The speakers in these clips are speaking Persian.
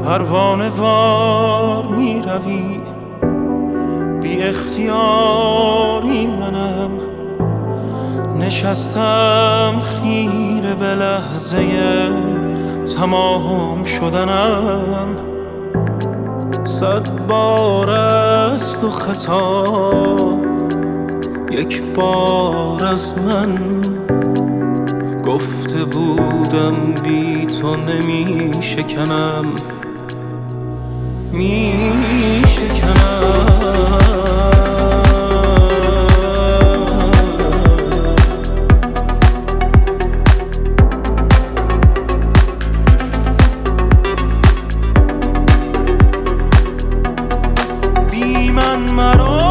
پروانه وار می روی، بی اختیاری منم نشستم خیره به لحظه تمام شدنم. 100 بار است و خطا، 1 بار از من. گفته بودم بی تو نمی شکنم، می شکنم. بی من مرا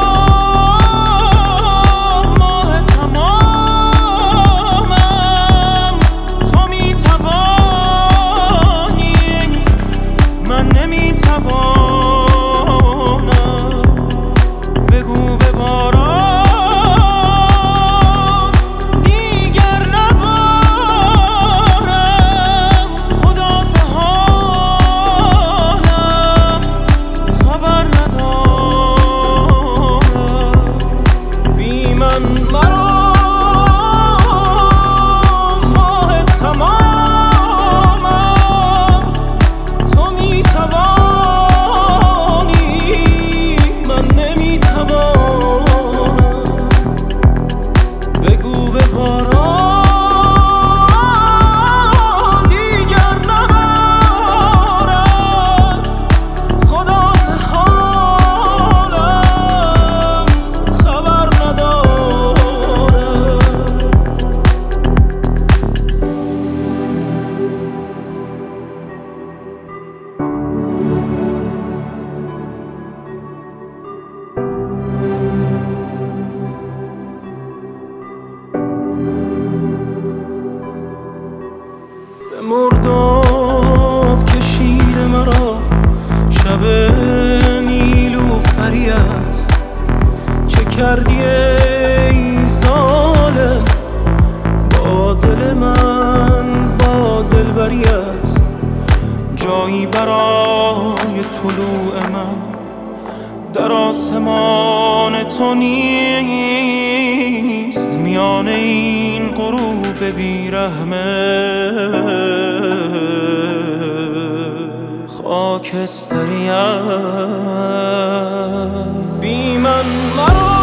مرداب کشید مرا شب نیلوفریت. چه کردی ای ظالم با دل من، با دلبریت؟ جایی برای طلوع من در آسمان تو نیست، میان این غروب بیرحمه خاکستریت. بی من مرا